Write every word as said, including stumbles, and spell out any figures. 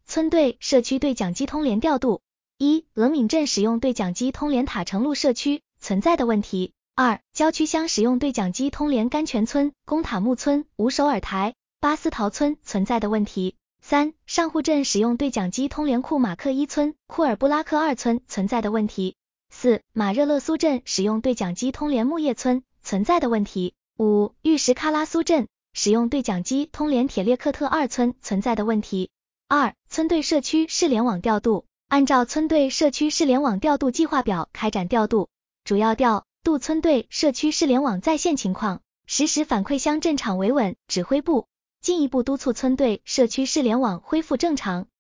村队、社区对讲机通联调度。一、峨敏镇使用对讲机通联塔城路社区存在的问题。二、郊区乡使用对讲机通联甘泉村、宫塔木村、五首尔台、巴斯陶村存在的问题。三、上户镇使用对讲机通联库马克一村、库尔布拉克二村存在的问题。四、马热勒苏镇使用对讲机通联木叶村存在的问题。五、玉石喀拉苏镇使用对讲机通联铁列克特二村存在的问题。二、村队社区市联网调度，按照村队社区市联网调度计划表开展调度，主要调度村队社区市联网在线情况，实时反馈乡镇场维稳指挥部，进一步督促村队社区市联网恢复正常。